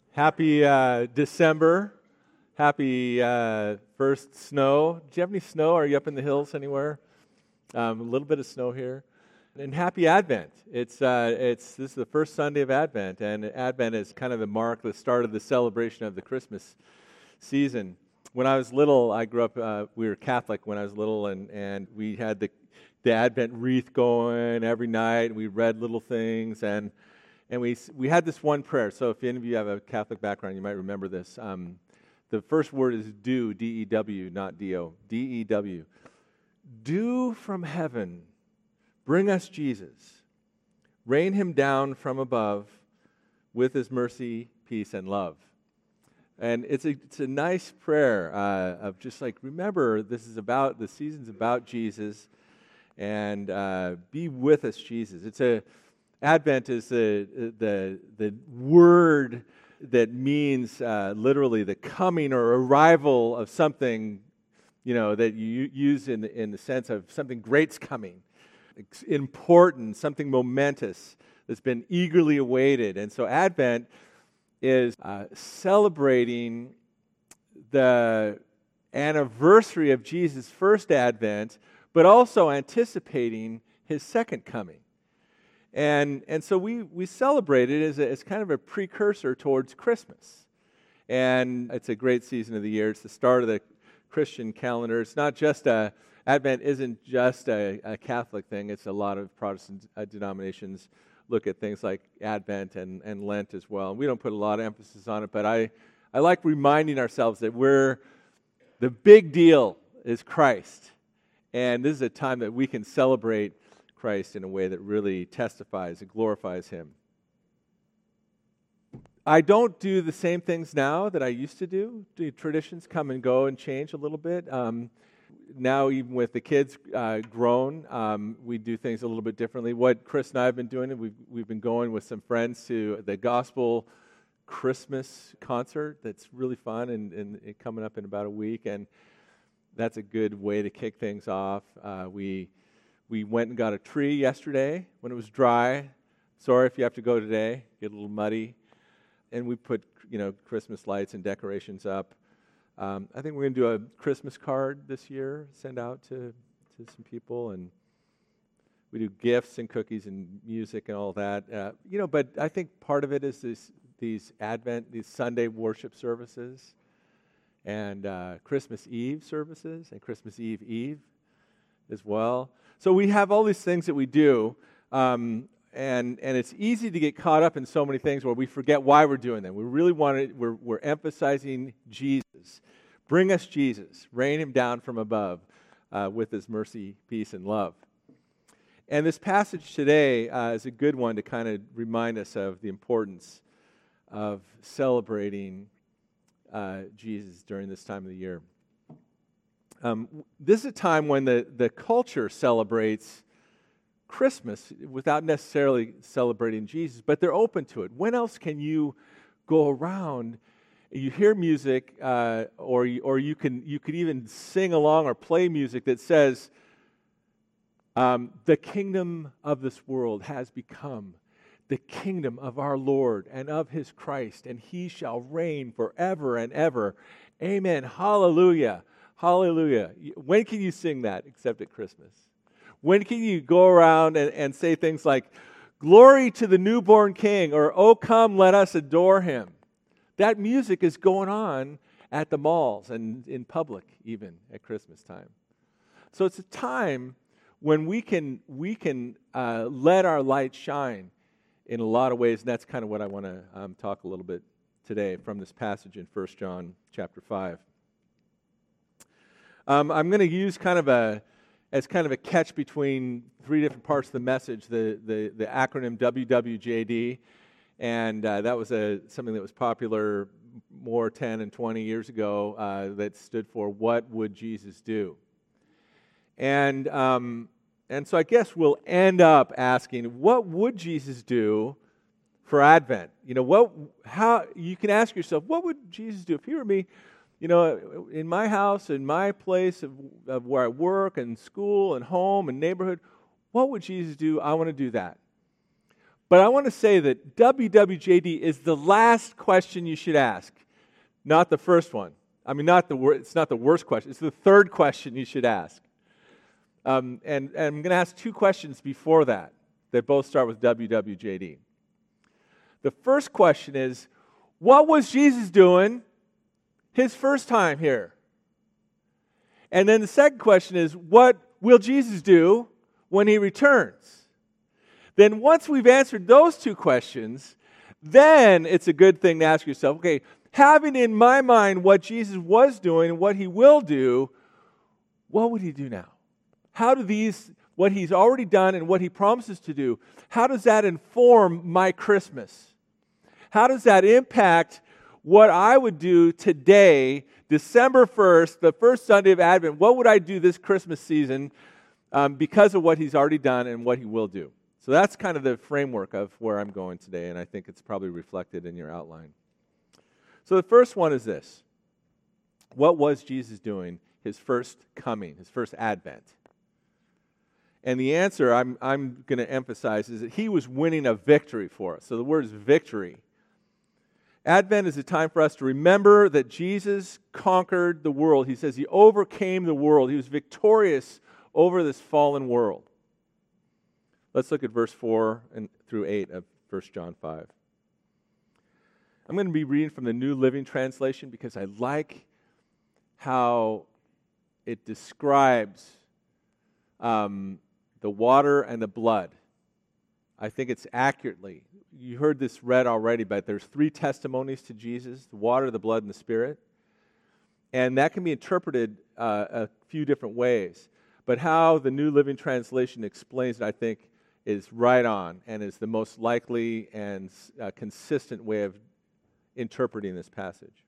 Happy December. Happy first snow. Do you have any snow? Are you up in the hills anywhere? A little bit of snow here. And happy Advent. This is the first Sunday of Advent, and Advent is kind of the start of the celebration of the Christmas season. When I was little, I grew up, we were Catholic when I was little, and we had the Advent wreath going every night. We read little things, and we had this one prayer. So if any of you have a Catholic background, you might remember this. The first word is dew, D-E-W, not D-O, D-E-W. Dew from heaven, bring us Jesus. Rain him down from above with his mercy, peace, and love. And it's a nice prayer of just like, remember, the season's about Jesus, and be with us, Jesus. Advent is the word that means literally the coming or arrival of something, that you use in the sense of something great's coming. It's important, something momentous that's been eagerly awaited. And so Advent is celebrating the anniversary of Jesus' first Advent, but also anticipating his second coming. And so we celebrate it as kind of a precursor towards Christmas. And it's a great season of the year. It's the start of the Christian calendar. It's not just Advent isn't just a Catholic thing. It's a lot of Protestant denominations look at things like Advent and Lent as well. And we don't put a lot of emphasis on it, but I like reminding ourselves that the big deal is Christ. And this is a time that we can celebrate Christ in a way that really testifies and glorifies him. I don't do the same things now that I used to do. The traditions come and go and change a little bit. Now, even with the kids grown, we do things a little bit differently. What Chris and I have been doing, we've been going with some friends to the Gospel Christmas concert that's really fun and coming up in about a week, and that's a good way to kick things off. We went and got a tree yesterday when it was dry. Sorry if you have to go today, get a little muddy. And we put, Christmas lights and decorations up. I think we're going to do a Christmas card this year, send out to some people. And we do gifts and cookies and music and all that. But I think part of it is these Sunday worship services and Christmas Eve services and Christmas Eve as well. So we have all these things that we do, and it's easy to get caught up in so many things where we forget why we're doing them. We really we're emphasizing Jesus. Bring us Jesus. Rain him down from above with his mercy, peace, and love. And this passage today is a good one to kind of remind us of the importance of celebrating Jesus during this time of the year. This is a time when the culture celebrates Christmas without necessarily celebrating Jesus, but they're open to it. When else can you go around? You hear music, or you could even sing along or play music that says, "The kingdom of this world has become the kingdom of our Lord and of His Christ, and He shall reign forever and ever. Amen. Hallelujah." Hallelujah. When can you sing that except at Christmas? When can you go around and say things like, "Glory to the newborn King," or "Oh, come, let us adore Him"? That music is going on at the malls and in public even at Christmas time. So it's a time when we can let our light shine in a lot of ways, and that's kind of what I want to talk a little bit today from this passage in 1 John chapter 5. I'm going to use kind of a catch between three different parts of the message, the acronym WWJD, and that was something that was popular more 10 and 20 years ago that stood for What Would Jesus Do? And so I guess we'll end up asking, what would Jesus do for Advent? How you can ask yourself, what would Jesus do if he were me? In my house, in my place of where I work and school and home and neighborhood, what would Jesus do? I want to do that. But I want to say that WWJD is the last question you should ask, not the first one. I mean, it's not the worst question. It's the third question you should ask. And I'm going to ask two questions before that both start with WWJD. The first question is, what was Jesus doing his first time here? And then the second question is, what will Jesus do when he returns? Then once we've answered those two questions, then it's a good thing to ask yourself, okay, having in my mind what Jesus was doing and what he will do, what would he do now? How do what he's already done and what he promises to do, how does that inform my Christmas? How does that impact what I would do today, December 1st, the first Sunday of Advent? What would I do this Christmas season because of what he's already done and what he will do? So that's kind of the framework of where I'm going today, and I think it's probably reflected in your outline. So the first one is this. What was Jesus doing his first coming, his first Advent? And the answer I'm going to emphasize is that he was winning a victory for us. So the word is victory. Advent is a time for us to remember that Jesus conquered the world. He says he overcame the world. He was victorious over this fallen world. Let's look at verse 4 through 8 of 1 John 5. I'm going to be reading from the New Living Translation because I like how it describes the water and the blood. I think it's accurately. You heard this read already, but there's 3 testimonies to Jesus, the water, the blood, and the Spirit. And that can be interpreted a few different ways. But how the New Living Translation explains it, I think, is right on and is the most likely and consistent way of interpreting this passage.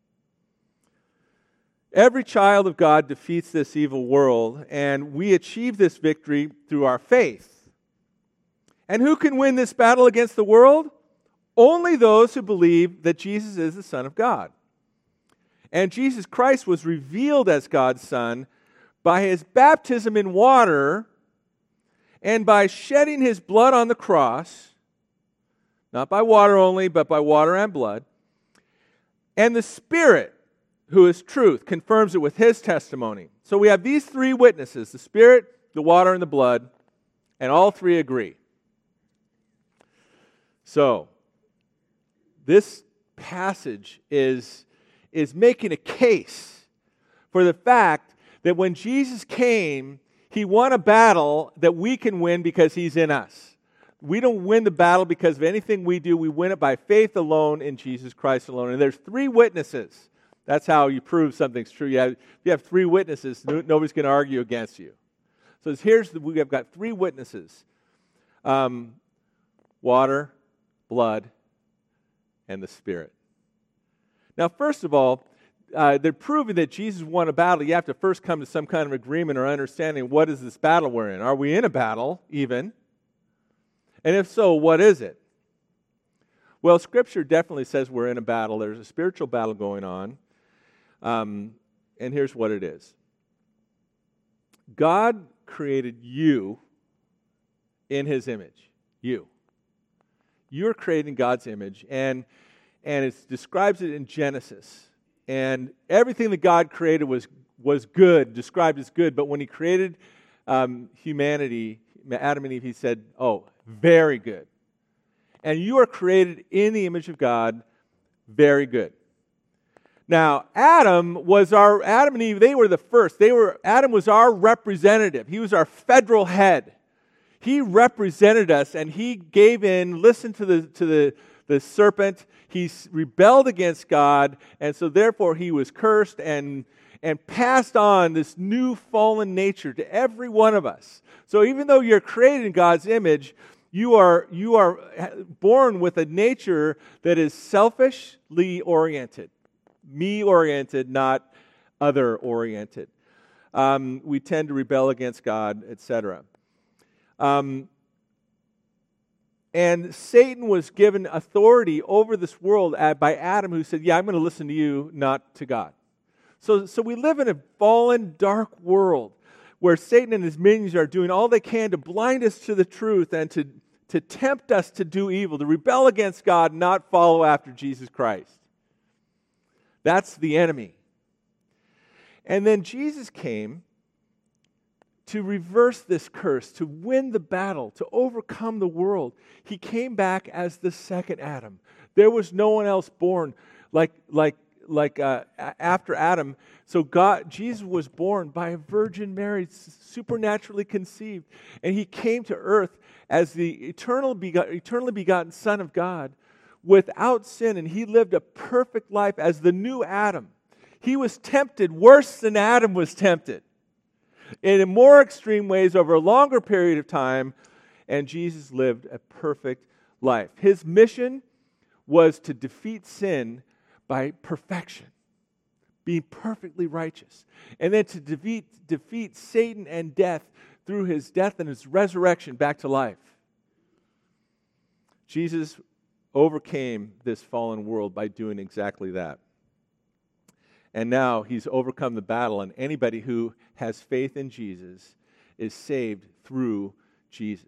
Every child of God defeats this evil world, and we achieve this victory through our faith. And who can win this battle against the world? Only those who believe that Jesus is the Son of God. And Jesus Christ was revealed as God's Son by his baptism in water and by shedding his blood on the cross, not by water only, but by water and blood. And the Spirit, who is truth, confirms it with his testimony. So we have these 3 witnesses, the Spirit, the water, and the blood, and all 3 agree. So, this passage is making a case for the fact that when Jesus came, he won a battle that we can win because he's in us. We don't win the battle because of anything we do. We win it by faith alone in Jesus Christ alone. And there's 3 witnesses. That's how you prove something's true. If you have 3 witnesses, nobody's going to argue against you. So we have got 3 witnesses. Water, blood, and the Spirit. Now, first of all, they're proving that Jesus won a battle. You have to first come to some kind of agreement or understanding, what is this battle we're in? Are we in a battle, even? And if so, what is it? Well, Scripture definitely says we're in a battle. There's a spiritual battle going on. And here's what it is. God created you in his image. You. You're creating God's image. And it describes it in Genesis. And everything that God created was good, described as good. But when he created humanity, Adam and Eve, he said, oh, very good. And you are created in the image of God, very good. Now, Adam and Eve, they were the first. Adam was our representative. He was our federal head. He represented us, and he gave in, listened to the serpent. He rebelled against God, and so therefore he was cursed and passed on this new fallen nature to every one of us. So even though you're created in God's image, you are born with a nature that is selfishly oriented, me-oriented, not other-oriented. We tend to rebel against God, etc. And Satan was given authority over this world by Adam, who said, yeah, I'm going to listen to you, not to God. So we live in a fallen, dark world where Satan and his minions are doing all they can to blind us to the truth and to to tempt us to do evil, to rebel against God, not follow after Jesus Christ. That's the enemy. And then Jesus came to reverse this curse, to win the battle, to overcome the world. He came back as the second Adam. There was no one else born after Adam. So Jesus was born by a Virgin Mary, supernaturally conceived. And he came to earth as the eternally begotten Son of God without sin. And he lived a perfect life as the new Adam. He was tempted worse than Adam was tempted, in more extreme ways over a longer period of time, and Jesus lived a perfect life. His mission was to defeat sin by perfection, being perfectly righteous, and then to defeat Satan and death through his death and his resurrection back to life. Jesus overcame this fallen world by doing exactly that. And now he's overcome the battle, and anybody who has faith in Jesus is saved through Jesus.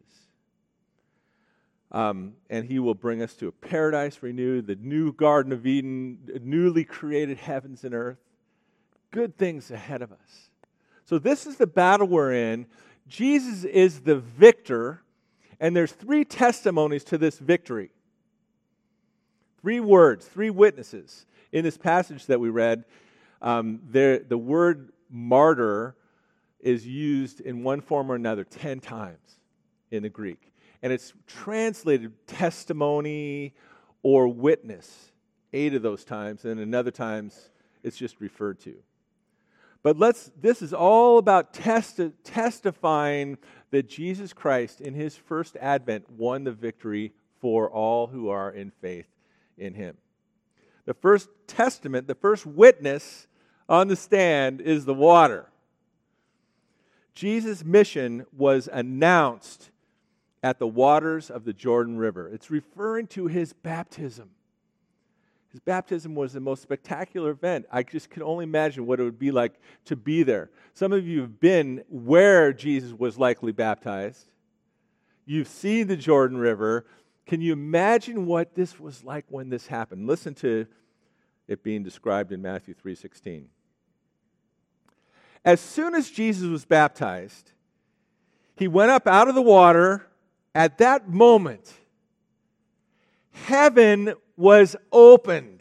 And he will bring us to a paradise renewed, the new Garden of Eden, newly created heavens and earth. Good things ahead of us. So this is the battle we're in. Jesus is the victor, and there's 3 testimonies to this victory. 3 words, 3 witnesses in this passage that we read. The word martyr is used in one form or another 10 times in the Greek. And it's translated testimony or witness 8 of those times, and another times it's just referred to. But this is all about testifying that Jesus Christ in his first advent won the victory for all who are in faith in him. The first testament, the first witness on the stand is the water. Jesus' mission was announced at the waters of the Jordan River. It's referring to his baptism. His baptism was the most spectacular event. I just can only imagine what it would be like to be there. Some of you have been where Jesus was likely baptized. You've seen the Jordan River. Can you imagine what this was like when this happened? Listen to it being described in Matthew 3:16. As soon as Jesus was baptized, he went up out of the water. At that moment, heaven was opened.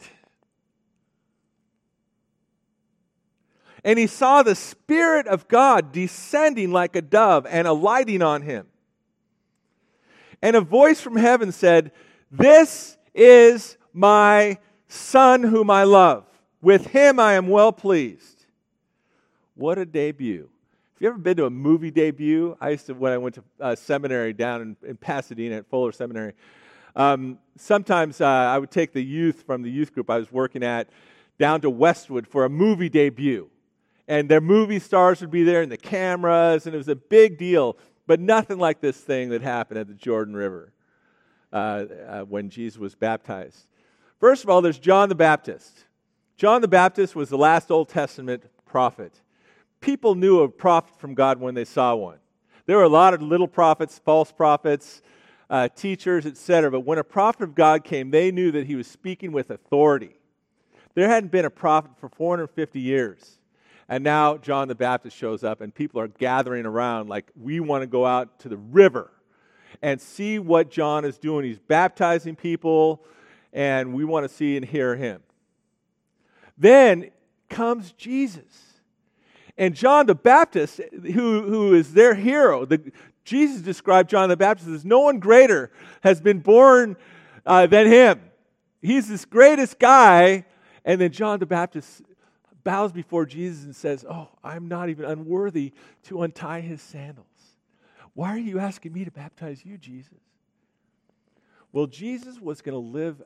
And he saw the Spirit of God descending like a dove and alighting on him. And a voice from heaven said, "This is my Son whom I love. With him I am well pleased." What a debut. Have you ever been to a movie debut? I used to, when I went to seminary down in Pasadena at Fuller Seminary. Sometimes I would take the youth from the youth group I was working at down to Westwood for a movie debut. And their movie stars would be there and the cameras, and it was a big deal. But nothing like this thing that happened at the Jordan River when Jesus was baptized. First of all, there's John the Baptist. John the Baptist was the last Old Testament prophet. People knew a prophet from God when they saw one. There were a lot of little prophets, false prophets, teachers, etc. But when a prophet of God came, they knew that he was speaking with authority. There hadn't been a prophet for 450 years. And now John the Baptist shows up and people are gathering around like, we want to go out to the river and see what John is doing. He's baptizing people and we want to see and hear him. Then comes Jesus. And John the Baptist, who is their hero, Jesus described John the Baptist as no one greater has been born than him. He's this greatest guy. And then John the Baptist bows before Jesus and says, "Oh, I'm not even unworthy to untie his sandals. Why are you asking me to baptize you, Jesus?" Well, Jesus was going to live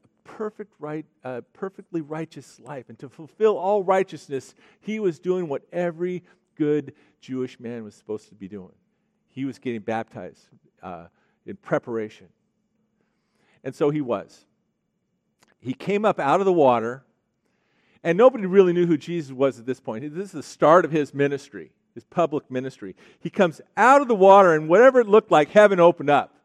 a perfectly righteous life. And to fulfill all righteousness, he was doing what every good Jewish man was supposed to be doing. He was getting baptized in preparation. And so he was. He came up out of the water, and nobody really knew who Jesus was at this point. This is the start of his ministry, his public ministry. He comes out of the water, and whatever it looked like, heaven opened up.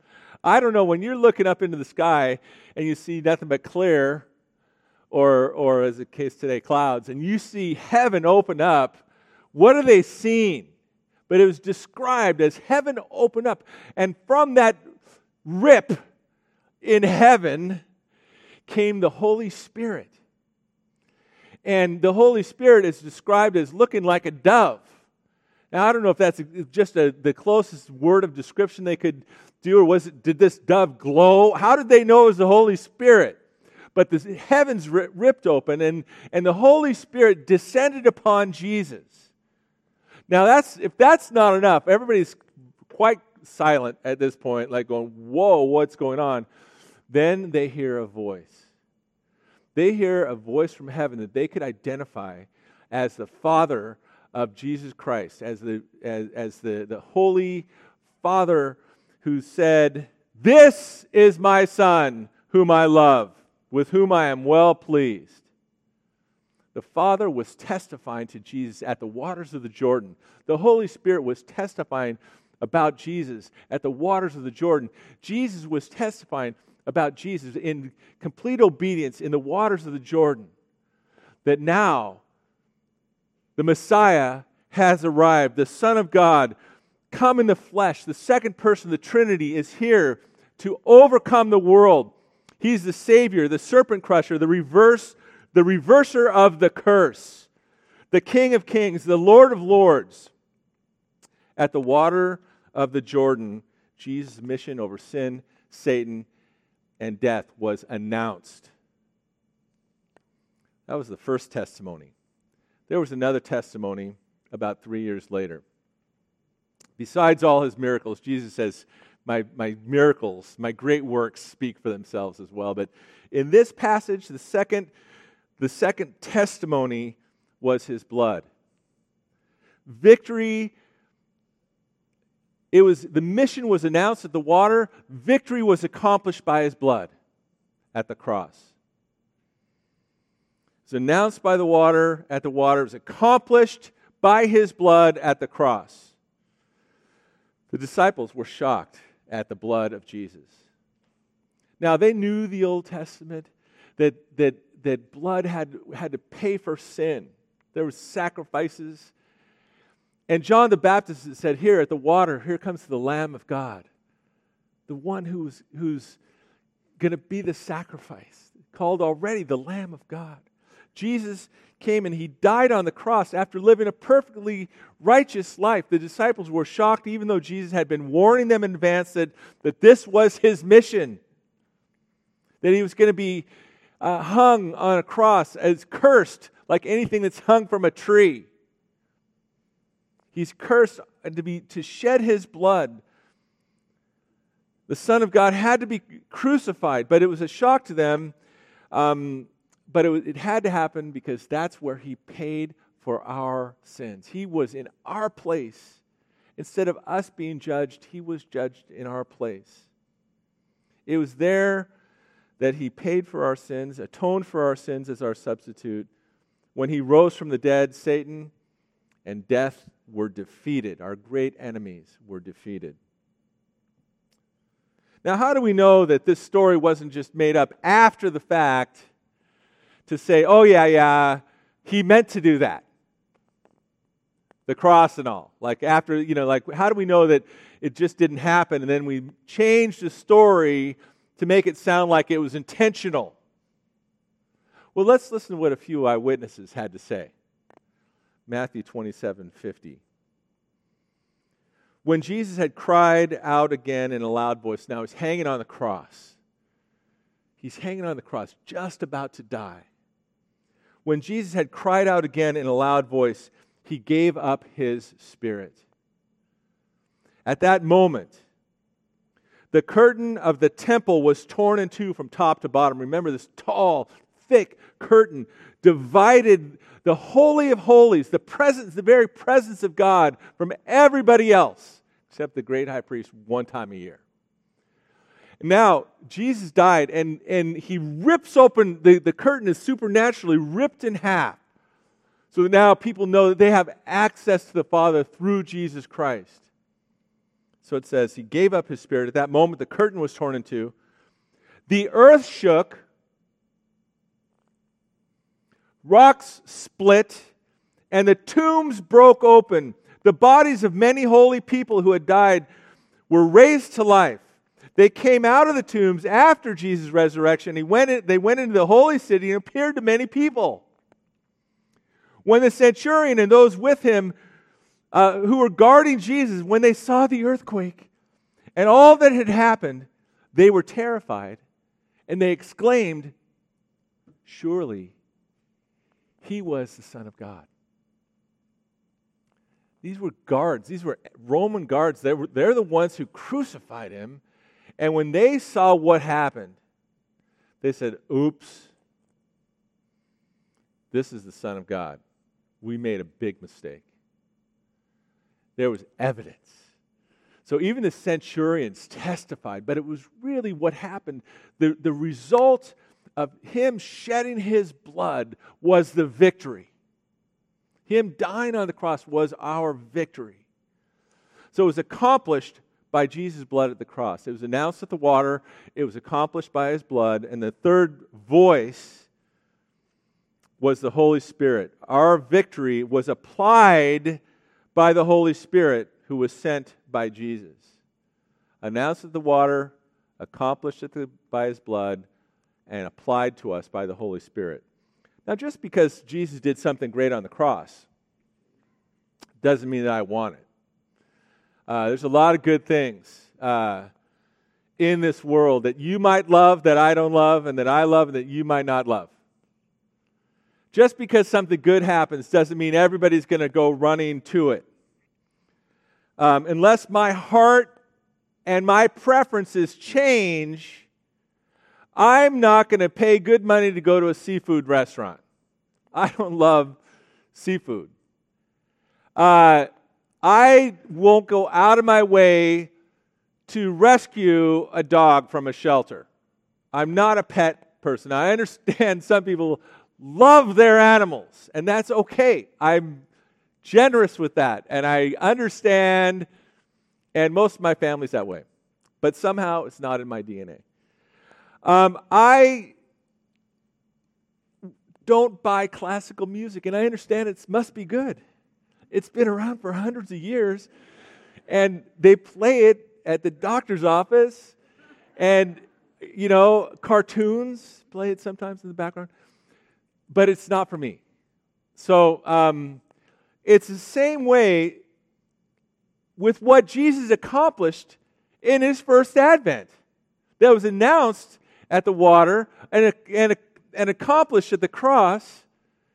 I don't know, when you're looking up into the sky and you see nothing but clear, or as the case today, clouds, and you see heaven open up, what are they seeing? But it was described as heaven open up. And from that rip in heaven came the Holy Spirit. And the Holy Spirit is described as looking like a dove. Now, I don't know if that's just the closest word of description they could do, or did this dove glow? How did they know it was the Holy Spirit? But the heavens ripped open, and the Holy Spirit descended upon Jesus. Now, if that's not enough, everybody's quite silent at this point, like going, whoa, what's going on? Then they hear a voice. They hear a voice from heaven that they could identify as the Father of Jesus Christ, as the Holy Father who said, "This is my Son, whom I love, with whom I am well pleased." The Father was testifying to Jesus at the waters of the Jordan. The Holy Spirit was testifying about Jesus at the waters of the Jordan. Jesus was testifying about Jesus in complete obedience in the waters of the Jordan. That now the Messiah has arrived. The Son of God, come in the flesh. The second person of the Trinity is here to overcome the world. He's the Savior, the serpent crusher, the reverser of the curse, the King of kings, the Lord of lords. At the water of the Jordan, Jesus' mission over sin, Satan, and death was announced. That was the first testimony. There was another testimony about 3 years later. Besides all his miracles, Jesus says, my miracles, my great works speak for themselves as well. But in this passage, the second testimony was his blood. Victory, the mission was announced at the water. Victory was accomplished by his blood at the cross. It was announced by the water at the water. It was accomplished by his blood at the cross. The disciples were shocked at the blood of Jesus. Now, they knew the Old Testament, that blood had to pay for sin. There were sacrifices. And John the Baptist said, here at the water, here comes the Lamb of God, the one who's going to be the sacrifice, called already the Lamb of God. Jesus came and he died on the cross after living a perfectly righteous life. The disciples were shocked, even though Jesus had been warning them in advance that this was his mission, that he was going to be hung on a cross as cursed, like anything that's hung from a tree. He's cursed to shed his blood. The Son of God had to be crucified, but it was a shock to them. But it had to happen because that's where he paid for our sins. He was in our place. Instead of us being judged, he was judged in our place. It was there that he paid for our sins, atoned for our sins as our substitute. When he rose from the dead, Satan and death were defeated. Our great enemies were defeated. Now, how do we know that this story wasn't just made up after the fact to say, oh, yeah, he meant to do that? The cross and all. Like after, how do we know that it just didn't happen and then we changed the story to make it sound like it was intentional? Well, let's listen to what a few eyewitnesses had to say. Matthew 27:50. When Jesus had cried out again in a loud voice, now he's hanging on the cross. He's hanging on the cross, just about to die. When Jesus had cried out again in a loud voice, he gave up his spirit. At that moment, the curtain of the temple was torn in two from top to bottom. Remember, this tall, thick curtain divided the Holy of Holies, the very presence of God, from everybody else, except the great high priest one time a year. Now, Jesus died, and he rips open, the curtain is supernaturally ripped in half. So that now people know that they have access to the Father through Jesus Christ. So it says, he gave up his spirit. At that moment, the curtain was torn in two. The earth shook. Rocks split. And the tombs broke open. The bodies of many holy people who had died were raised to life. They came out of the tombs after Jesus' resurrection. They went into the holy city and appeared to many people. When the centurion and those with him who were guarding Jesus, when they saw the earthquake and all that had happened, they were terrified. And they exclaimed, "Surely he was the Son of God." These were guards. These were Roman guards. They're the ones who crucified him. And when they saw what happened, they said, "Oops, this is the Son of God. We made a big mistake." There was evidence. So even the centurions testified, but it was really what happened. The result of him shedding his blood was the victory. Him dying on the cross was our victory. So it was accomplished by Jesus' blood at the cross. It was announced at the water. It was accomplished by his blood. And the third voice was the Holy Spirit. Our victory was applied by the Holy Spirit who was sent by Jesus. Announced at the water, accomplished by his blood, and applied to us by the Holy Spirit. Now, just because Jesus did something great on the cross doesn't mean that I want it. There's a lot of good things in this world that you might love, that I don't love, and that I love, and that you might not love. Just because something good happens doesn't mean everybody's going to go running to it. Unless my heart and my preferences change, I'm not going to pay good money to go to a seafood restaurant. I don't love seafood. I won't go out of my way to rescue a dog from a shelter. I'm not a pet person. I understand some people love their animals, and that's okay. I'm generous with that, and I understand, and most of my family's that way. But somehow it's not in my DNA. I don't buy classical music, and I understand it must be good. It's been around for hundreds of years, and they play it at the doctor's office, and, cartoons play it sometimes in the background, but it's not for me. So it's the same way with what Jesus accomplished in his first advent. That was announced at the water and accomplished at the cross.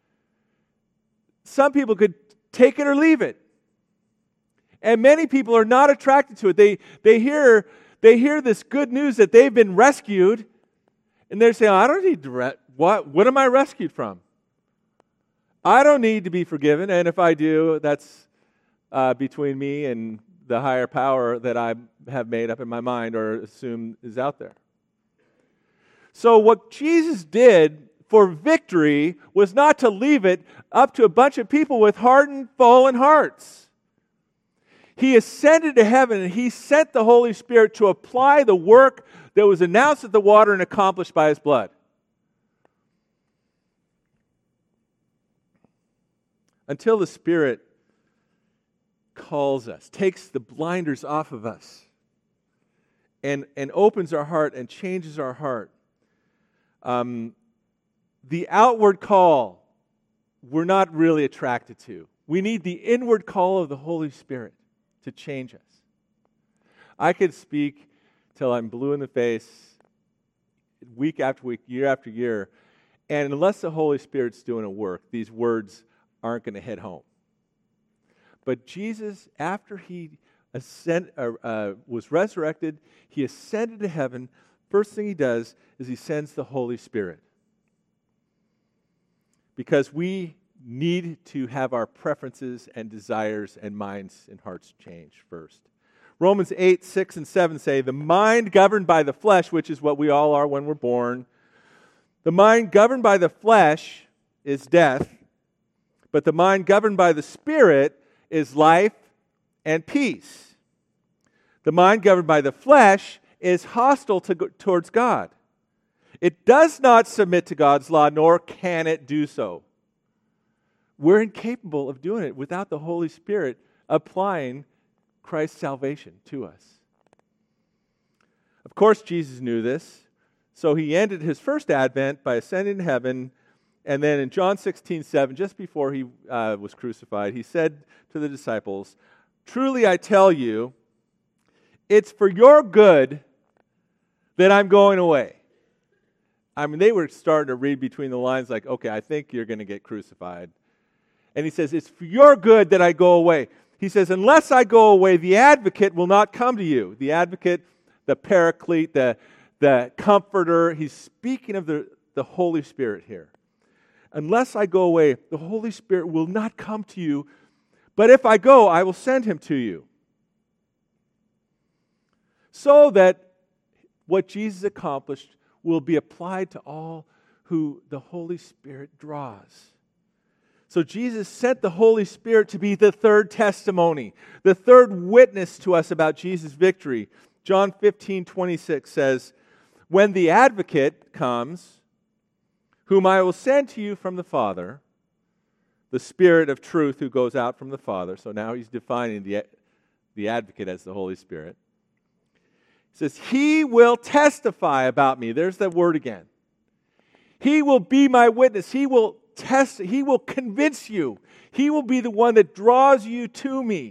Some people could take it or leave it. And many people are not attracted to it. They hear this good news that they've been rescued, and they're saying, "I don't need to what am I rescued from? I don't need to be forgiven, and if I do, that's between me and the higher power that I have made up in my mind or assume is out there." So what Jesus did for victory was not to leave it up to a bunch of people with hardened, fallen hearts. He ascended to heaven, and he sent the Holy Spirit to apply the work that was announced at the water and accomplished by his blood. Until the Spirit calls us, takes the blinders off of us, and opens our heart and changes our heart. The outward call we're not really attracted to. We need the inward call of the Holy Spirit to change us. I could speak till I'm blue in the face, week after week, year after year, and unless the Holy Spirit's doing a work, these words aren't going to hit home. But Jesus, after he was resurrected, he ascended to heaven. First thing he does is he sends the Holy Spirit. Because we need to have our preferences and desires and minds and hearts change first. Romans 8, 6, and 7 say, "The mind governed by the flesh," which is what we all are when we're born, "the mind governed by the flesh is death, but the mind governed by the Spirit is life and peace. The mind governed by the flesh is hostile towards God. It does not submit to God's law, nor can it do so. We're incapable of doing it without the Holy Spirit applying Christ's salvation to us. Of course, Jesus knew this, so he ended his first advent by ascending to heaven, and then in John 16:7, just before he was crucified, he said to the disciples, "Truly I tell you, it's for your good that I'm going away." I mean, they were starting to read between the lines like, okay, I think you're going to get crucified. And he says, it's for your good that I go away. He says, unless I go away, the advocate will not come to you. The advocate, the paraclete, the comforter. He's speaking of the Holy Spirit here. Unless I go away, the Holy Spirit will not come to you. But if I go, I will send him to you. So that what Jesus accomplished will be applied to all who the Holy Spirit draws. So Jesus sent the Holy Spirit to be the third testimony, the third witness to us about Jesus' victory. John 15:26 says, when the advocate comes, whom I will send to you from the Father, the Spirit of truth who goes out from the Father. So now he's defining the advocate as the Holy Spirit. He says, he will testify about me. There's that word again. He will be my witness. He will convince you. He will be the one that draws you to me.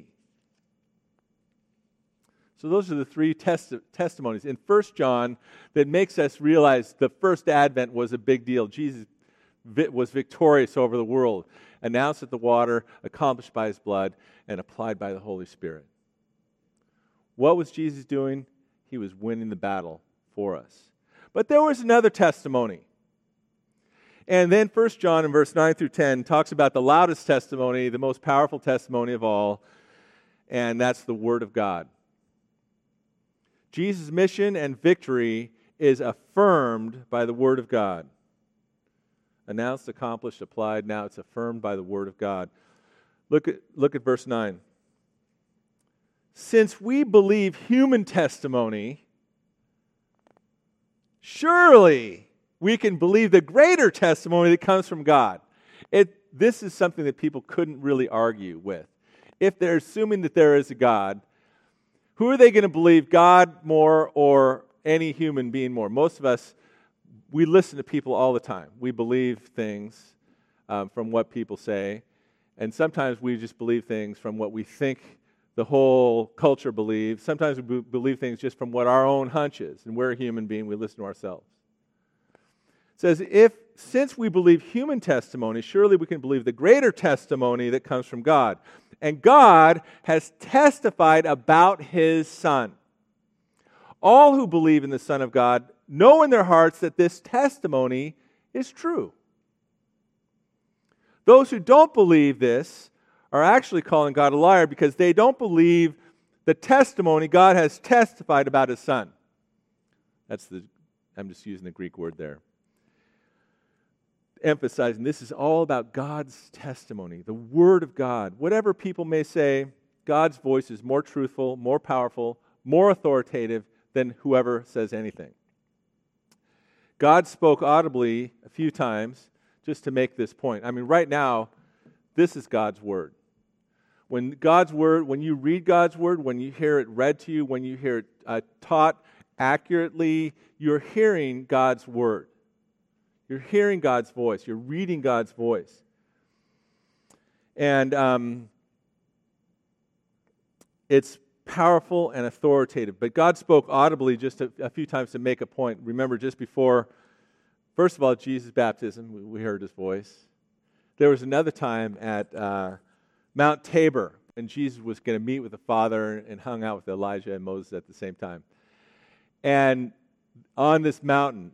So those are the three testimonies in 1 John that makes us realize the first advent was a big deal. Jesus was victorious over the world, announced at the water, accomplished by his blood, and applied by the Holy Spirit. What was Jesus doing? He was winning the battle for us. But there was another testimony. And then 1 John in verse 9 through 10 talks about the loudest testimony, the most powerful testimony of all, and that's the Word of God. Jesus' mission and victory is affirmed by the Word of God. Announced, accomplished, applied, now it's affirmed by the Word of God. Look at verse 9. Since we believe human testimony, surely we can believe the greater testimony that comes from God. This is something that people couldn't really argue with. If they're assuming that there is a God, who are they going to believe, God more or any human being more? Most of us, we listen to people all the time. We believe things from what people say, and sometimes we just believe things from what we think the whole culture believes. Sometimes we believe things just from what our own hunch is, and we're a human being, we listen to ourselves. It says, since we believe human testimony, surely we can believe the greater testimony that comes from God. And God has testified about His Son. All who believe in the Son of God know in their hearts that this testimony is true. Those who don't believe this are actually calling God a liar because they don't believe the testimony God has testified about His Son. I'm just using the Greek word there. Emphasizing this is all about God's testimony, the Word of God. Whatever people may say, God's voice is more truthful, more powerful, more authoritative than whoever says anything. God spoke audibly a few times just to make this point. I mean, right now, this is God's Word. When you read God's Word, when you hear it read to you, when you hear it taught accurately, you're hearing God's Word. You're hearing God's voice. You're reading God's voice. And it's powerful and authoritative. But God spoke audibly just a few times to make a point. Remember, just before, first of all, Jesus' baptism, we heard His voice. There was another time at Mount Tabor, and Jesus was going to meet with the Father and hung out with Elijah and Moses at the same time. And on this mountain,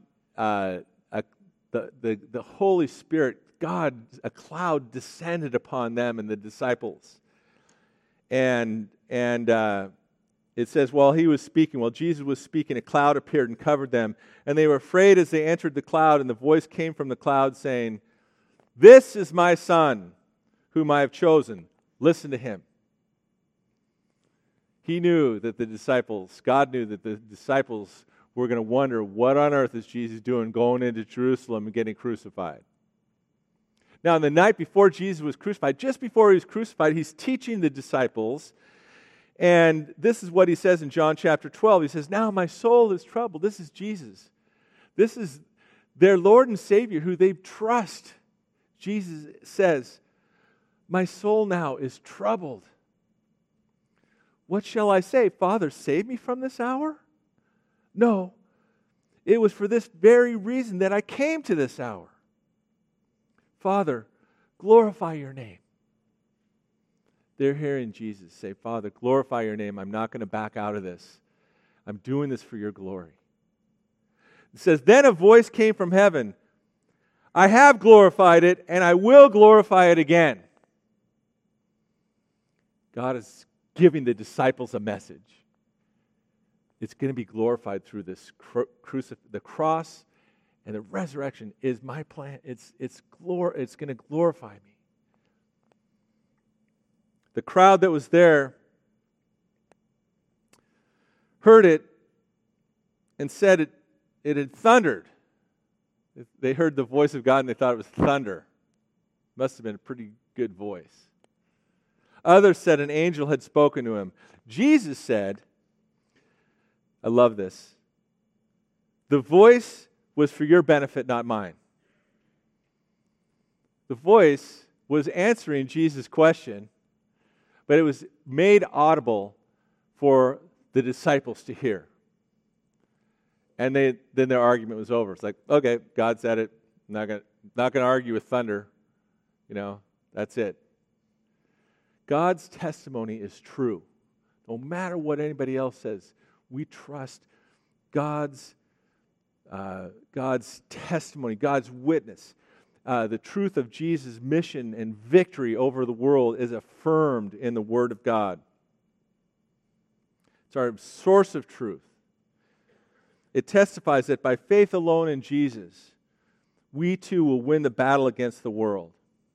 the Holy Spirit, God, a cloud descended upon them and the disciples. And it says, while Jesus was speaking, a cloud appeared and covered them. And they were afraid as they entered the cloud, and the voice came from the cloud saying, "This is my Son, whom I have chosen. Listen to Him." He knew that God knew that the disciples were going to wonder, what on earth is Jesus doing going into Jerusalem and getting crucified? Now, on the night before Jesus was crucified, just before he was crucified, he's teaching the disciples. And this is what he says in John chapter 12. He says, now my soul is troubled. This is Jesus. This is their Lord and Savior who they trust. Jesus says, my soul now is troubled. What shall I say? Father, save me from this hour? No, it was for this very reason that I came to this hour. Father, glorify your name. They're hearing Jesus say, Father, glorify your name. I'm not going to back out of this. I'm doing this for your glory. It says, then a voice came from heaven. I have glorified it, and I will glorify it again. God is giving the disciples a message. It's going to be glorified through this the cross, and the resurrection is my plan. It's going to glorify me. The crowd that was there heard it and said it had thundered. They heard the voice of God and they thought it was thunder. Must have been a pretty good voice. Others said an angel had spoken to him. Jesus said, I love this, the voice was for your benefit, not mine. The voice was answering Jesus' question, but it was made audible for the disciples to hear. And then their argument was over. It's like, okay, God said it. I'm not going to argue with thunder. That's it. God's testimony is true. No matter what anybody else says, we trust God's testimony, God's witness. The truth of Jesus' mission and victory over the world is affirmed in the Word of God. It's our source of truth. It testifies that by faith alone in Jesus, we too will win the battle against the world.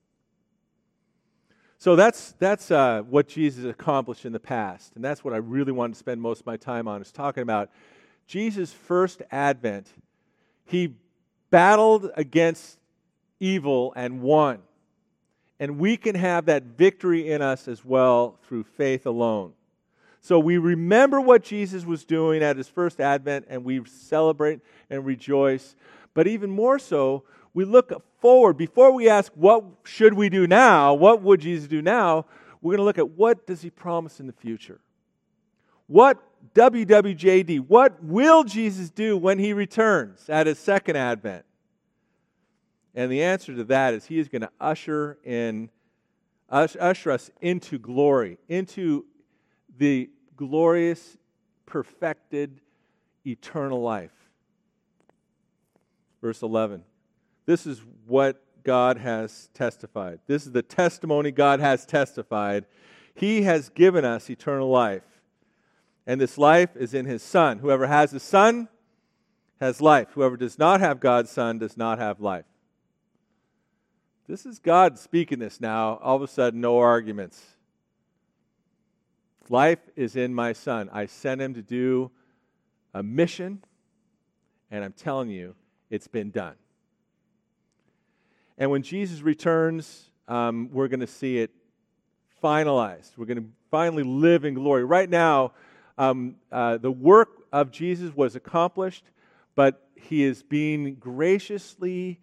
So that's what Jesus accomplished in the past, and that's what I really want to spend most of my time on, is talking about Jesus' first advent. He battled against evil and won. And we can have that victory in us as well through faith alone. So we remember what Jesus was doing at his first advent, and we celebrate and rejoice. But even more so, we look forward. Before we ask, what should we do now? What would Jesus do now? We're going to look at, what does he promise in the future? What WWJD, what will Jesus do when he returns at his second advent? And the answer to that is he is going to usher us into glory, into the glorious, perfected, eternal life. Verse 11. This is what God has testified. This is the testimony God has testified. He has given us eternal life. And this life is in his Son. Whoever has the Son has life. Whoever does not have God's Son does not have life. This is God speaking this now. All of a sudden, no arguments. Life is in my Son. I sent him to do a mission, and I'm telling you, it's been done. And when Jesus returns, we're going to see it finalized. We're going to finally live in glory. Right now, the work of Jesus was accomplished, but he is being graciously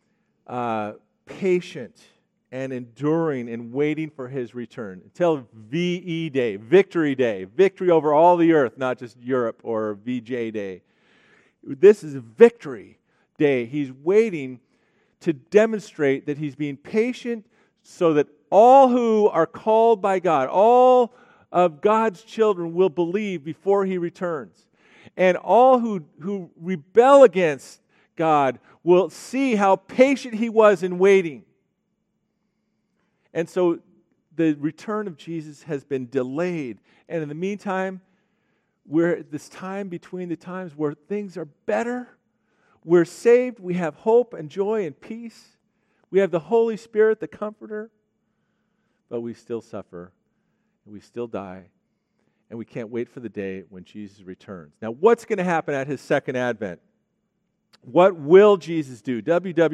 patient and enduring and waiting for his return until VE Day, victory over all the earth, not just Europe, or VJ Day. This is Victory Day. He's waiting to demonstrate that he's being patient so that all who are called by God, all of God's children, will believe before he returns. And all who rebel against God will see how patient he was in waiting. And so the return of Jesus has been delayed. And in the meantime, we're at this time between the times where things are better. We're saved. We have hope and joy and peace. We have the Holy Spirit, the Comforter. But we still suffer. And we still die. And we can't wait for the day when Jesus returns. Now, what's going to happen at his second advent? What will Jesus do?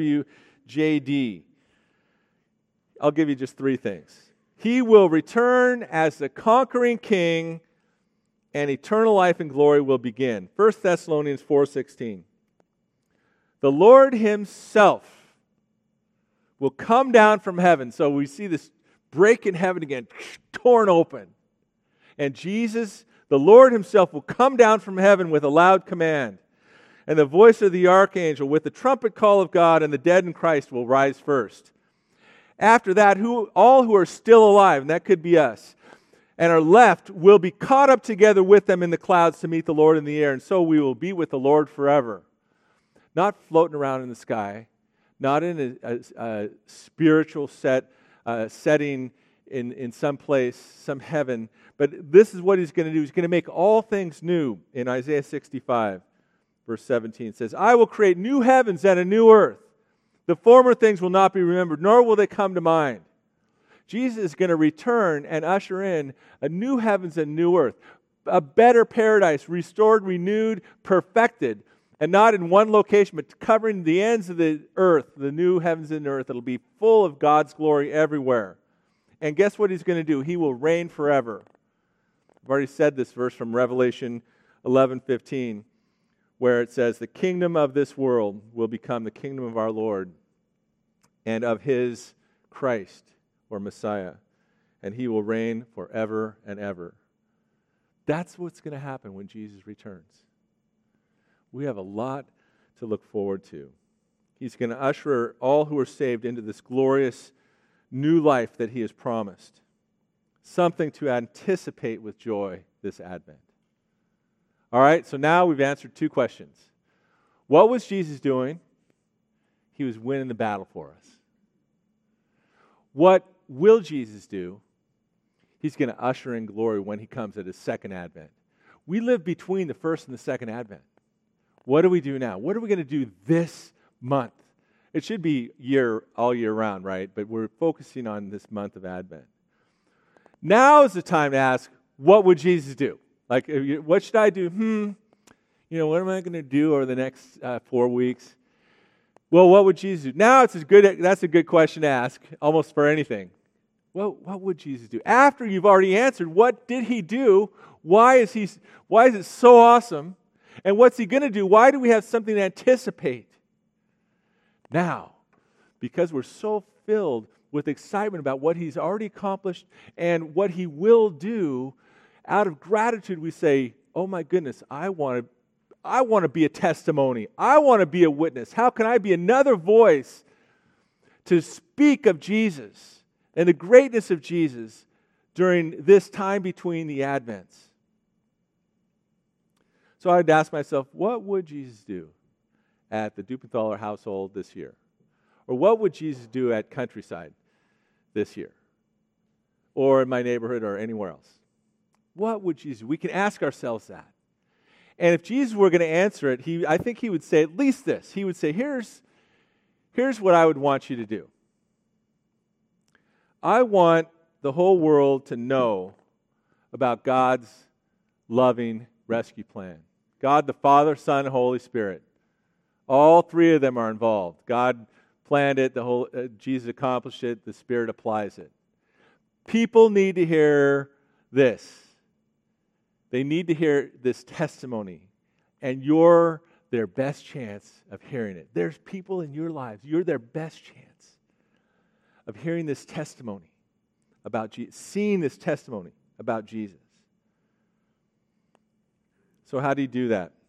WWJD. I'll give you just 3 things. He will return as the conquering king, and eternal life and glory will begin. 1 Thessalonians 4:16. The Lord himself will come down from heaven. So we see this break in heaven again, torn open. And Jesus, the Lord himself, will come down from heaven with a loud command. And the voice of the archangel with the trumpet call of God, and the dead in Christ will rise first. After that, all who are still alive, and that could be us, and are left will be caught up together with them in the clouds to meet the Lord in the air. And so we will be with the Lord forever. Not floating around in the sky, not in a spiritual setting in some place, some heaven. But this is what he's going to do. He's going to make all things new. In Isaiah 65, verse 17, it says, I will create new heavens and a new earth. The former things will not be remembered, nor will they come to mind. Jesus is going to return and usher in a new heavens and new earth, a better paradise, restored, renewed, perfected, and not in one location, but covering the ends of the earth, the new heavens and earth. It'll be full of God's glory everywhere. And guess what he's going to do? He will reign forever. I've already said this verse from Revelation 11:15, where it says, the kingdom of this world will become the kingdom of our Lord and of his Christ, or Messiah, and he will reign forever and ever. That's what's going to happen when Jesus returns. We have a lot to look forward to. He's going to usher all who are saved into this glorious new life that he has promised. Something to anticipate with joy this Advent. All right, so now we've answered 2 questions. What was Jesus doing? He was winning the battle for us. What will Jesus do? He's going to usher in glory when he comes at his second advent. We live between the first and the second advent. What do we do now? What are we going to do this month? It should be all year round, right? But we're focusing on this month of Advent. Now is the time to ask, what would Jesus do? Like, what should I do? What am I going to do over the next 4 weeks? Well, what would Jesus do? Now that's a good question to ask, almost for anything. Well, what would Jesus do? After you've already answered, what did he do? Why is it so awesome? And what's he going to do? Why do we have something to anticipate? Now, because we're so filled with excitement about what he's already accomplished and what he will do, out of gratitude we say, oh my goodness, I want to be a testimony. I want to be a witness. How can I be another voice to speak of Jesus and the greatness of Jesus during this time between the Advents? So I'd ask myself, what would Jesus do at the Dupenthaler household this year? Or what would Jesus do at Countryside this year? Or in my neighborhood or anywhere else? What would Jesus do? We can ask ourselves that. And if Jesus were going to answer it, I think he would say at least this. He would say, here's what I would want you to do. I want the whole world to know about God's loving rescue plan. God the Father, Son, and Holy Spirit. All 3 of them are involved. God planned it, Jesus accomplished it, the Spirit applies it. People need to hear this. They need to hear this testimony, and you're their best chance of hearing it. There's people in your lives, you're their best chance of hearing this testimony about Jesus, seeing this testimony about Jesus. So how do you do that?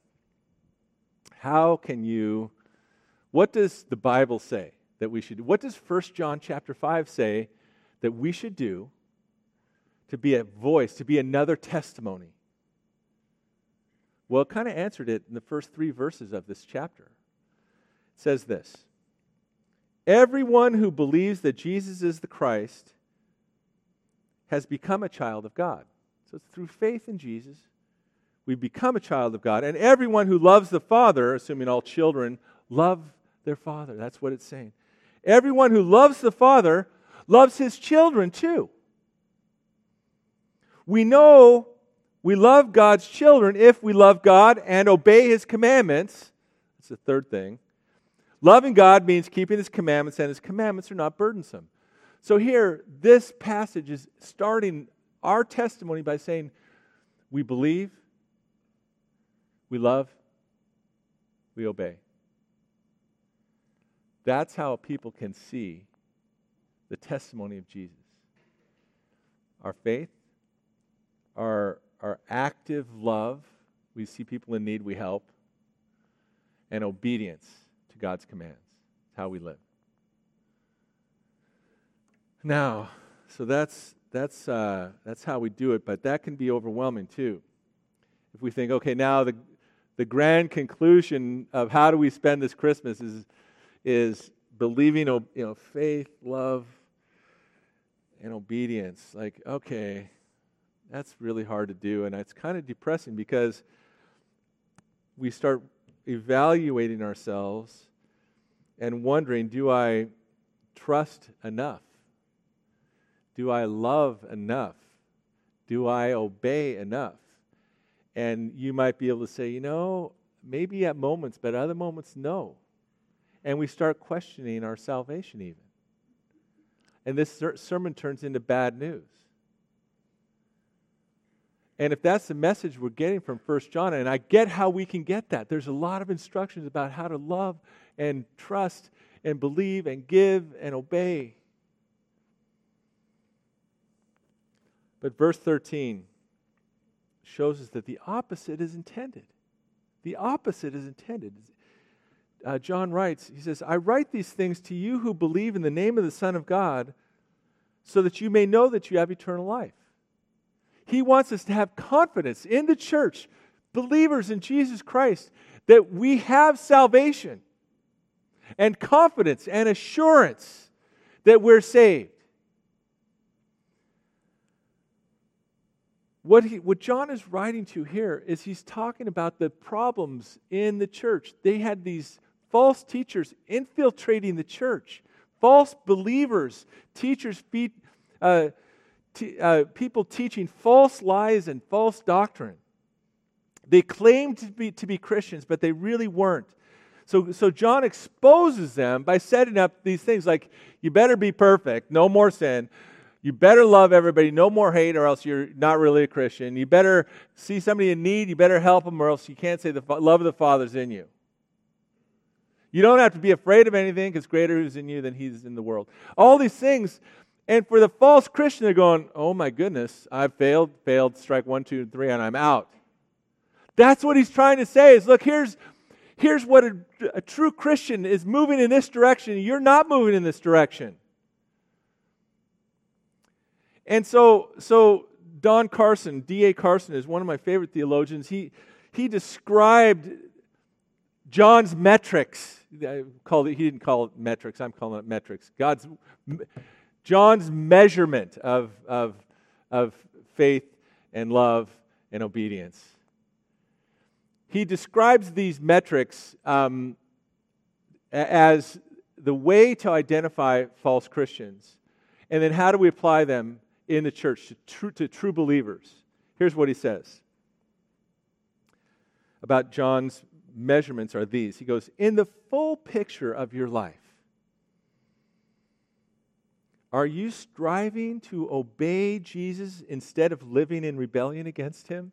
What does the Bible say that we should do? What does 1 John chapter 5 say that we should do to be a voice, to be another testimony? Well, it kind of answered it in the first 3 verses of this chapter. It says this: everyone who believes that Jesus is the Christ has become a child of God. So it's through faith in Jesus, we become a child of God. And everyone who loves the Father, assuming all children love their Father. That's what it's saying. Everyone who loves the Father loves his children too. We know We love God's children if we love God and obey His commandments. That's the third thing. Loving God means keeping His commandments, and His commandments are not burdensome. So here, this passage is starting our testimony by saying, we believe, we love, we obey. That's how people can see the testimony of Jesus. Our faith, our active love, we see people in need, we help, and obedience to God's commands. It's how we live. Now, so that's how we do it, but that can be overwhelming too. If we think, okay, now the grand conclusion of how do we spend this Christmas is believing, faith, love, and obedience. Like, okay, that's really hard to do, and it's kind of depressing because we start evaluating ourselves and wondering, do I trust enough? Do I love enough? Do I obey enough? And you might be able to say, maybe at moments, but other moments, no. And we start questioning our salvation even. And this sermon turns into bad news. And if that's the message we're getting from 1 John, and I get how we can get that. There's a lot of instructions about how to love and trust and believe and give and obey. But verse 13 shows us that the opposite is intended. The opposite is intended. John writes, he says, I write these things to you who believe in the name of the Son of God, so that you may know that you have eternal life. He wants us to have confidence in the church, believers in Jesus Christ, that we have salvation and confidence and assurance that we're saved. What John is writing to here is he's talking about the problems in the church. They had these false teachers infiltrating the church, false believers, teachers, people teaching false lies and false doctrine. They claimed to be Christians, but they really weren't. So John exposes them by setting up these things like, you better be perfect, no more sin. You better love everybody, no more hate, or else you're not really a Christian. You better see somebody in need, you better help them, or else you can't say the love of the Father's in you. You don't have to be afraid of anything, because greater is in you than He's in the world. All these things, and for the false Christian, they're going, oh my goodness, I've failed, strike 1, 2, and 3, and I'm out. That's what he's trying to say is, look, here's what a true Christian is moving in this direction. You're not moving in this direction. And so Don Carson, D.A. Carson, is one of my favorite theologians. He described John's metrics. He didn't call it metrics. I'm calling it metrics. John's measurement of faith and love and obedience. He describes these metrics as the way to identify false Christians. And then how do we apply them in the church to true believers? Here's what he says about John's measurements are these. He goes, in the full picture of your life, are you striving to obey Jesus instead of living in rebellion against Him?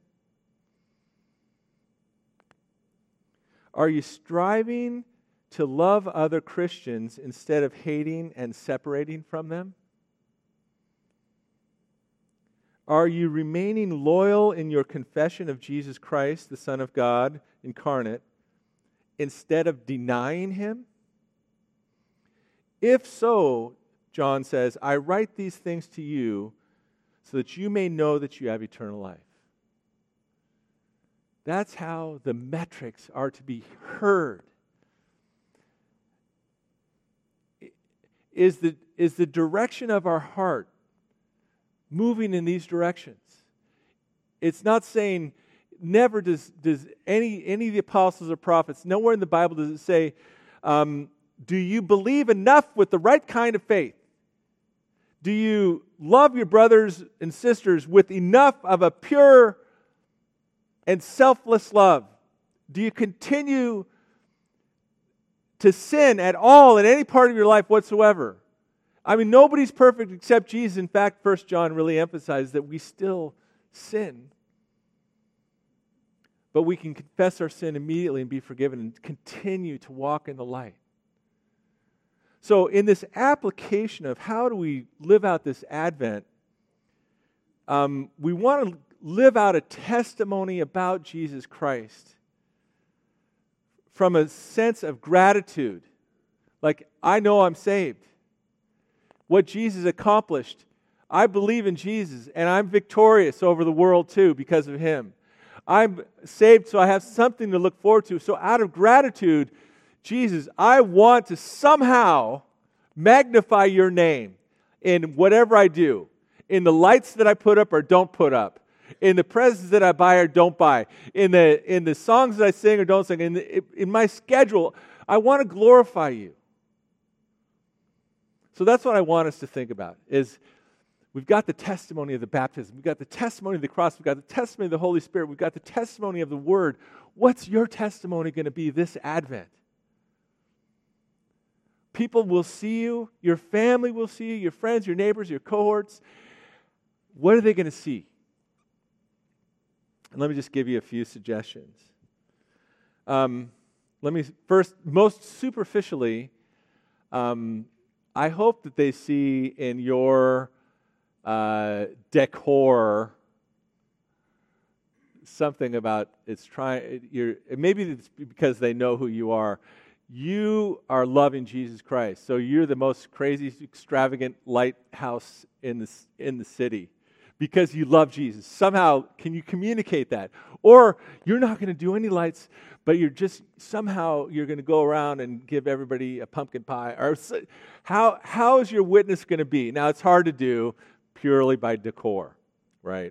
Are you striving to love other Christians instead of hating and separating from them? Are you remaining loyal in your confession of Jesus Christ, the Son of God incarnate, instead of denying Him? If so, John says, I write these things to you so that you may know that you have eternal life. That's how the metrics are to be heard. Is the direction of our heart moving in these directions? It's not saying, never does any of the apostles or prophets, nowhere in the Bible does it say, do you believe enough with the right kind of faith? Do you love your brothers and sisters with enough of a pure and selfless love? Do you continue to sin at all in any part of your life whatsoever? I mean, nobody's perfect except Jesus. In fact, 1 John really emphasizes that we still sin. But we can confess our sin immediately and be forgiven and continue to walk in the light. So in this application of how do we live out this Advent, we want to live out a testimony about Jesus Christ from a sense of gratitude. Like, I know I'm saved. What Jesus accomplished, I believe in Jesus, and I'm victorious over the world too because of Him. I'm saved, so I have something to look forward to. So out of gratitude, Jesus, I want to somehow magnify your name in whatever I do, in the lights that I put up or don't put up, in the presents that I buy or don't buy, in the songs that I sing or don't sing, in my schedule. I want to glorify you. So that's what I want us to think about, is we've got the testimony of the baptism. We've got the testimony of the cross. We've got the testimony of the Holy Spirit. We've got the testimony of the Word. What's your testimony going to be this Advent? People will see you. Your family will see you. Your friends, your neighbors, your cohorts. What are they going to see? And let me just give you a few suggestions. Let me first, most superficially, I hope that they see in your decor something about maybe it's because they know who you are. You are loving Jesus Christ, so you're the most crazy, extravagant lighthouse in the city because you love Jesus. Somehow, can you communicate that? Or you're not going to do any lights, but you're going to go around and give everybody a pumpkin pie. Or how is your witness going to be? Now, it's hard to do purely by decor, right?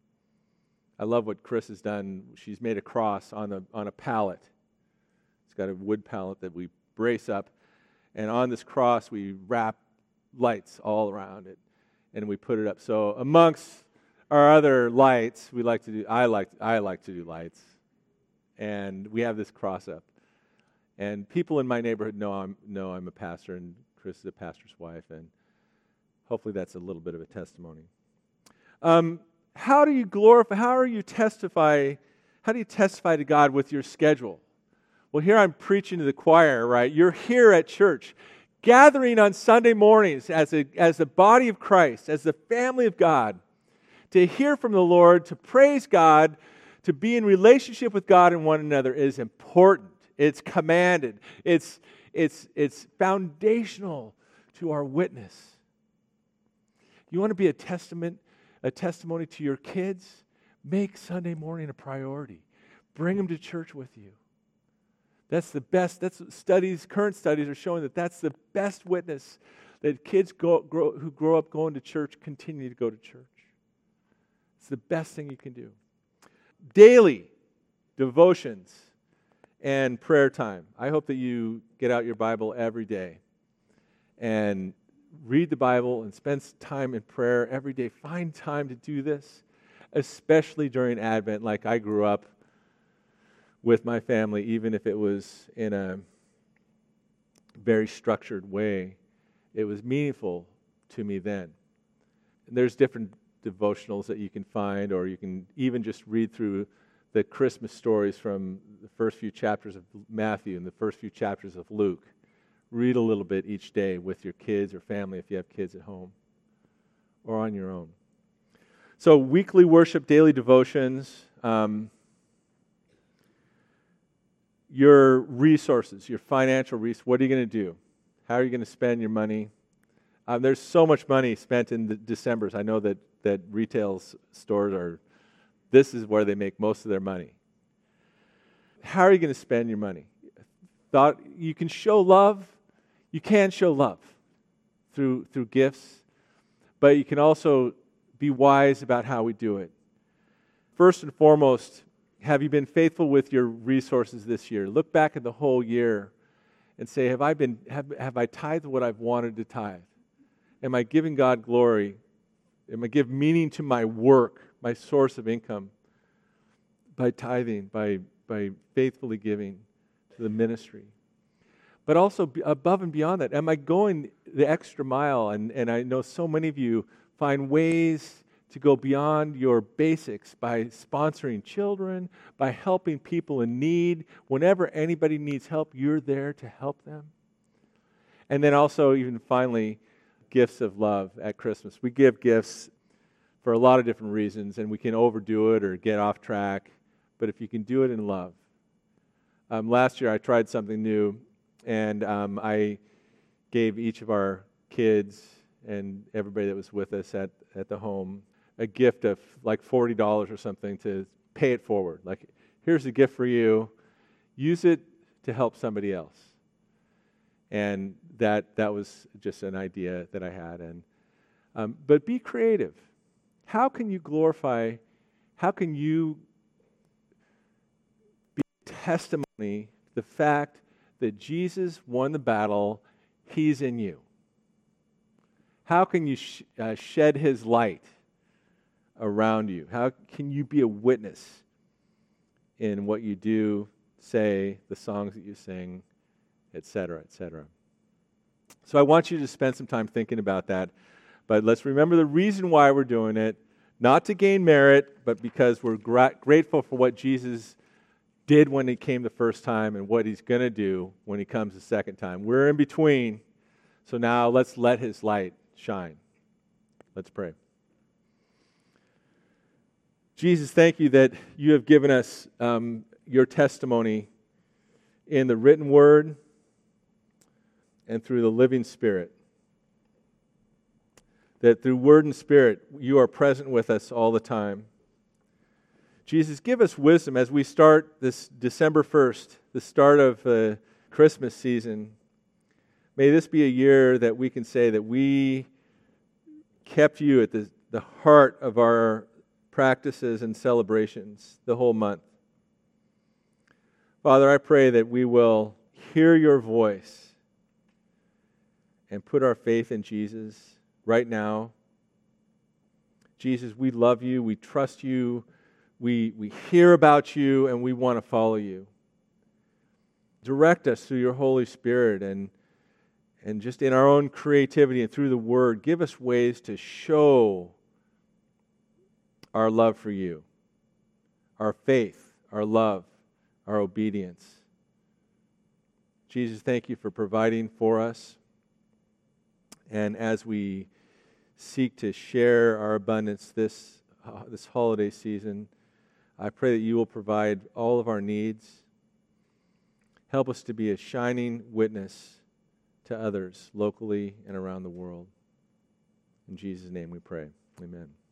I love what Chris has done. She's made a cross on a pallet. It's got a wood pallet that we brace up, and on this cross we wrap lights all around it, and we put it up. So amongst our other lights, I like to do lights, and we have this cross up. And people in my neighborhood know I'm a pastor, and Chris is a pastor's wife, and hopefully that's a little bit of a testimony. How do you testify to God with your schedule? Well, here I'm preaching to the choir, right? You're here at church, gathering on Sunday mornings as the body of Christ, as the family of God, to hear from the Lord, to praise God, to be in relationship with God and one another is important. It's commanded. It's foundational to our witness. You want to be a testimony to your kids? Make Sunday morning a priority. Bring them to church with you. That's the best. Current studies are showing that's the best witness, that kids who grow up going to church continue to go to church. It's the best thing you can do. Daily devotions and prayer time. I hope that you get out your Bible every day and read the Bible and spend time in prayer every day. Find time to do this, especially during Advent, like I grew up with my family, even if it was in a very structured way. It was meaningful to me then. And there's different devotionals that you can find, or you can even just read through the Christmas stories from the first few chapters of Matthew and the first few chapters of Luke. Read a little bit each day with your kids or family if you have kids at home, or on your own. So weekly worship, daily devotions, your resources, your financial resources. What are you going to do? How are you going to spend your money? There's so much money spent in the Decembers. I know that retail stores this is where they make most of their money. How are you going to spend your money? You can show love. You can show love through gifts, but you can also be wise about how we do it. First and foremost, have you been faithful with your resources this year? Look back at the whole year and say, have I tithed what I've wanted to tithe? Am I giving God glory? Am I giving meaning to my work, my source of income? by tithing, by faithfully giving to the ministry. But also above and beyond that, am I going the extra mile? And I know so many of you find ways to go beyond your basics by sponsoring children, by helping people in need. Whenever anybody needs help, you're there to help them. And then also, even finally, gifts of love at Christmas. We give gifts for a lot of different reasons, and we can overdo it or get off track. But if you can do it in love. Last year I tried something new, and I gave each of our kids and everybody that was with us at the home a gift of like $40 or something to pay it forward. Like, here's a gift for you. Use it to help somebody else. And that was just an idea that I had. And but be creative. How can you glorify? How can you be testimony to the fact that Jesus won the battle? He's in you. How can you shed His light around you? How can you be a witness in what you do, say, the songs that you sing, etc., etc.? So I want you to spend some time thinking about that. But let's remember the reason why we're doing it, not to gain merit, but because we're grateful for what Jesus did when He came the first time and what He's going to do when He comes the second time. We're in between, so now let's let His light shine. Let's pray. Jesus, thank you that you have given us your testimony in the written word and through the living Spirit. That through word and spirit, you are present with us all the time. Jesus, give us wisdom as we start this December 1st, the start of the Christmas season. May this be a year that we can say that we kept you at the heart of our practices and celebrations the whole month. Father, I pray that we will hear your voice and put our faith in Jesus right now. Jesus, we love you, we trust you, we hear about you, and we want to follow you. Direct us through your Holy Spirit and just in our own creativity and through the Word, give us ways to show our love for you, our faith, our love, our obedience. Jesus, thank you for providing for us. And as we seek to share our abundance this holiday season, I pray that you will provide all of our needs. Help us to be a shining witness to others locally and around the world. In Jesus' name we pray. Amen.